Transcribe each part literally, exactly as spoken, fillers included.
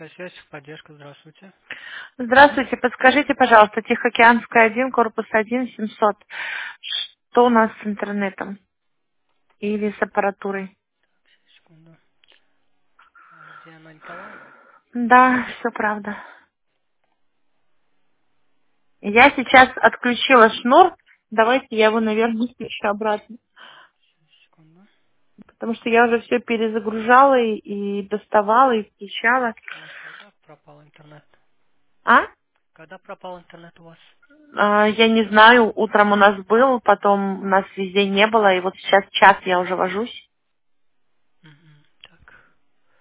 связь, поддержка, здравствуйте. Здравствуйте, подскажите, пожалуйста, Тихоокеанская один, корпус один, семьсот. Что у нас с интернетом или с аппаратурой? Секунду. А, Диана Николаевна? Да, все правда. Я сейчас отключила шнур. Давайте я его, наверное, включу обратно. Секунду. Потому что я уже все перезагружала и, и доставала, и включала. У вас когда пропал интернет? А? Когда пропал интернет у вас? А, я не знаю, утром у нас был, потом у нас везде не было, и вот сейчас час я уже вожусь. Мгм. Так,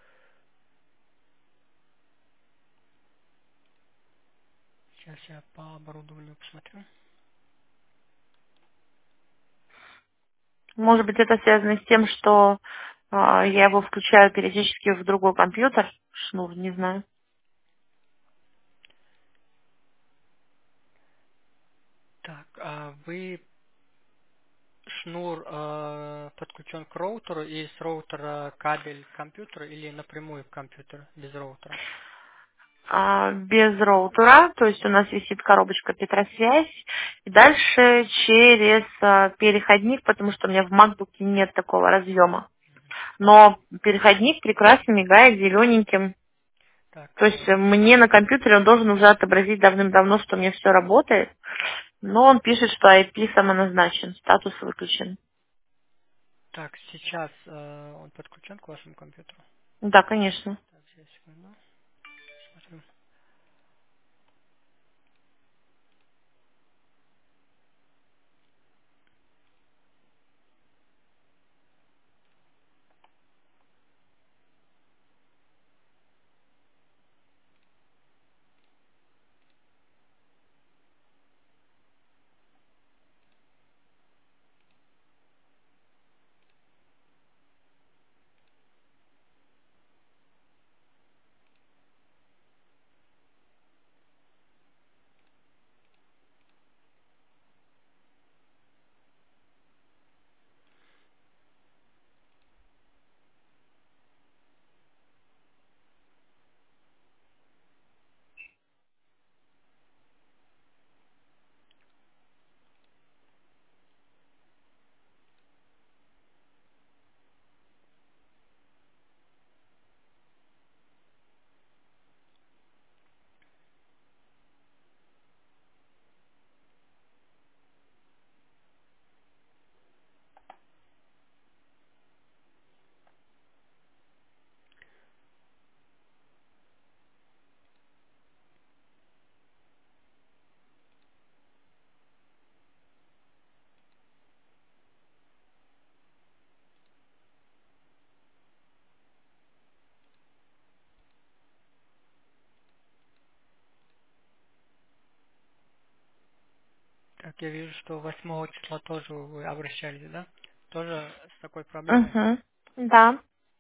сейчас я по оборудованию посмотрю. Может быть, это связано с тем, что а, я его включаю периодически в другой компьютер. Шнур, не знаю. Так, а вы шнур э, подключен к роутеру и с роутера кабель к компьютеру или напрямую к компьютеру без роутера? А, без роутера, то есть у нас висит коробочка Петросвязь, и дальше через а, переходник, потому что у меня в MacBook нет такого разъема. Но переходник прекрасно мигает зелененьким. Так, То есть э, э, мне на компьютере он должен уже отобразить давным-давно, что у меня все работает, но он пишет, что ай пи самоназначен, статус выключен. так, сейчас э, он подключен к вашему компьютеру? Да, конечно. Так, сейчас, секунду. Смотрю. Так, я вижу, что восьмого числа тоже вы обращались, да? Тоже с такой проблемой? Угу. Да.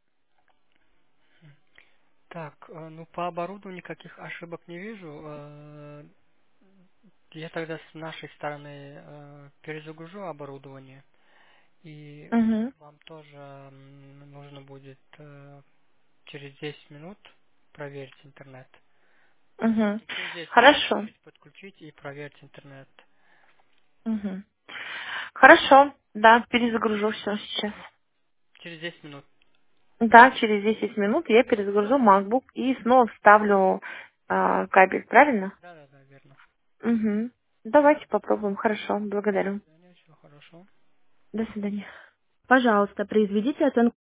Так, э, ну по оборудованию никаких ошибок не вижу. Э, Я тогда с нашей стороны э, перезагружу оборудование. И Угу. вам тоже м, нужно будет э, через десять минут проверить интернет. Угу. И через десять минут Хорошо. опять подключить и проверить интернет. Угу. Хорошо. Да, перезагружу все сейчас. Через десять минут. Да, через десять минут я перезагружу MacBook и снова вставлю а, кабель, правильно? Да, да, да, верно. Угу. Давайте попробуем. Хорошо. Благодарю. Всего хорошего. До свидания. Пожалуйста, произведите оценку